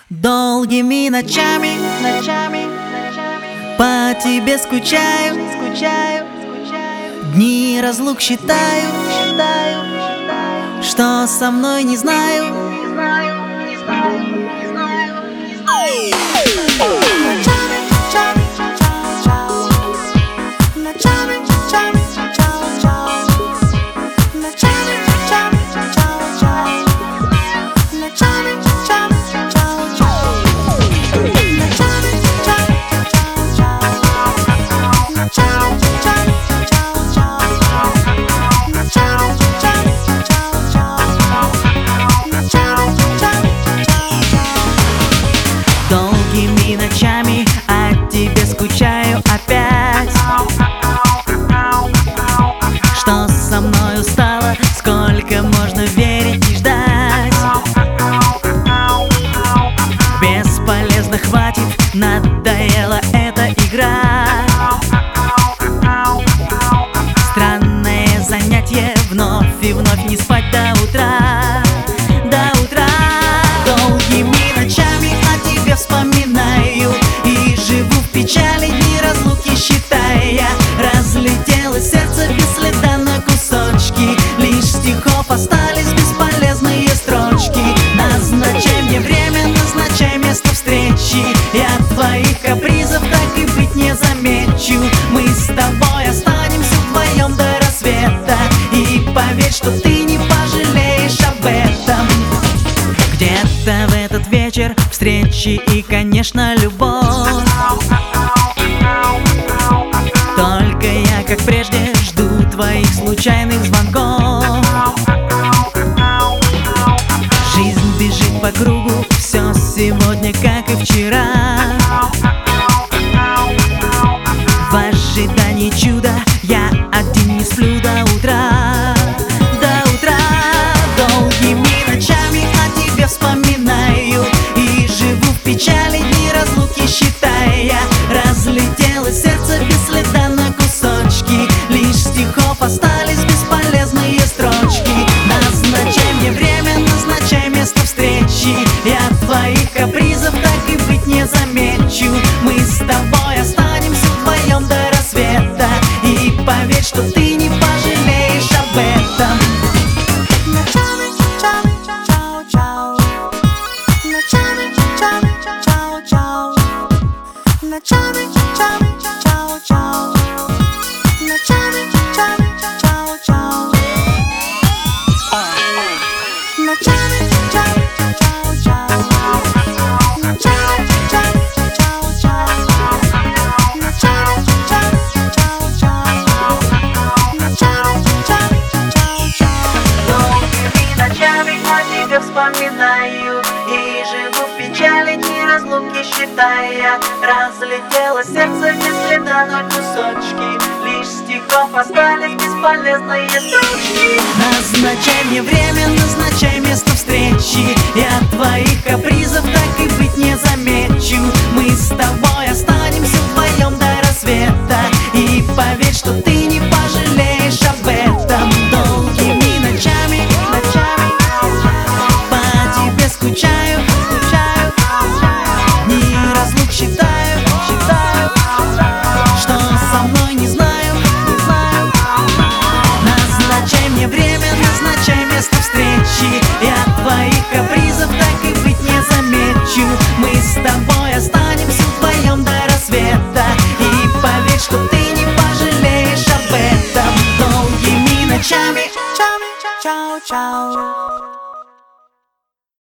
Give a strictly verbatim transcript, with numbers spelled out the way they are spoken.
Долгими ночами, ночами, по тебе скучаю, скучаю, дни разлук считаю, считаю, что со мной не знаю, не знаю, не знаю, не знаю, не знаю. Долгими ночами о тебе скучаю опять. Что со мною стало, сколько можно верить и ждать? Бесполезно, хватит, надоела эта игра. Странное занятие, вновь и вновь не спать до утра, до утра. Долгими ночами о тебе вспоминаю и живу в печали, дни разлуки считая. Разлетелось сердце без следа на кусочки, лишь стихов остались бесполезные строчки. Назначай мне время, назначай место встречи, я твоих капризов так и быть не замечу. Мы с тобой останемся вдвоем до рассвета, и поверь, что ты не пожалеешь об этом. Где-то в этот вечер встречи и, конечно, любовь. Только я, как прежде, жду твоих случайных звонков. Жизнь бежит по кругу, все сегодня, как и вчера. В ожидании чуда я один не сплю до утра, до утра. Долгими ночами о тебе вспоминаю и живу в печали, дни разлуки считая. Разлетелось сердце без следа на кусочки, лишь стихов остались бесполезные строчки. Назначай мне время, назначай место встречи, я твоих капризов так и быть не замечу. Мы с тобой останемся вдвоем до рассвета, и поверь, что ты не пожалеешь об этом. Вспоминаю и живу в печали, дни разлуки считая. Разлетелось сердце без следа на кусочки, лишь стихов остались бесполезные строчки. Назначай мне время, назначай место встречи, я твоих капризов так и быть не замечу. Мы с тобой останемся вдвоем до рассвета, и поверь, что ты не пожалеешь об этом. Долгими ночами, ночами скучаю, скучаю, дни разлук считаю, считаю, что со мной не знаю, не знаю. Назначай мне время, назначай место встречи, я твоих капризов так и быть не замечу. Мы с тобой останемся вдвоем до рассвета, и поверь, что ты не пожалеешь об этом. Долгими ночами, чау, чау, чау.